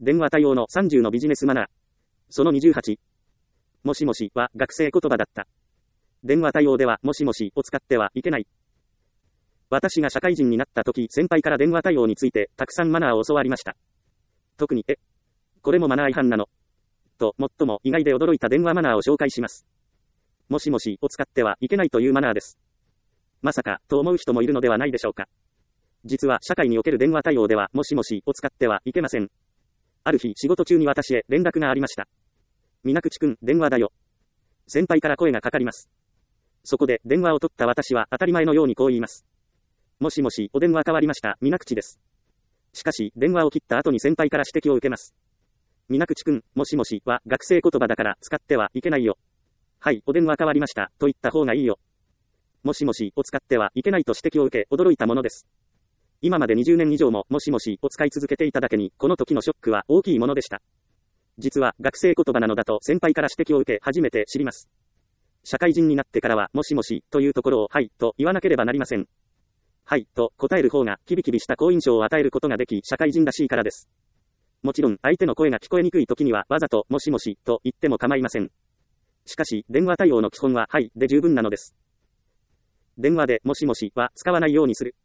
電話対応の30のビジネスマナー。その28。もしもしは学生言葉だった。電話対応ではもしもしを使ってはいけない。私が社会人になった時、先輩から電話対応についてたくさんマナーを教わりました。特に、これもマナー違反なのと、最も意外で驚いた電話マナーを紹介します。もしもしを使ってはいけないというマナーです。まさか、と思う人もいるのではないでしょうか。実は社会における電話対応ではもしもしを使ってはいけません。ある日仕事中に私へ連絡がありました。水口くん、電話だよ。先輩から声がかかります。そこで電話を取った私は当たり前のようにこう言います。もしもし、お電話変わりました、水口です。しかし、電話を切った後に先輩から指摘を受けます。水口くん、もしもしは学生言葉だから使ってはいけないよ。はい、お電話変わりました、と言った方がいいよ。もしもしを使ってはいけないと指摘を受け、驚いたものです。今まで20年以上ももしもしを使い続けていただけに、この時のショックは大きいものでした。実は学生言葉なのだと先輩から指摘を受け初めて知ります。社会人になってからはもしもしというところをはいと言わなければなりません。はいと答える方がキビキビした好印象を与えることができ社会人らしいからです。もちろん相手の声が聞こえにくい時にはわざともしもしと言っても構いません。しかし電話対応の基本ははいで十分なのです。電話でもしもしは使わないようにする。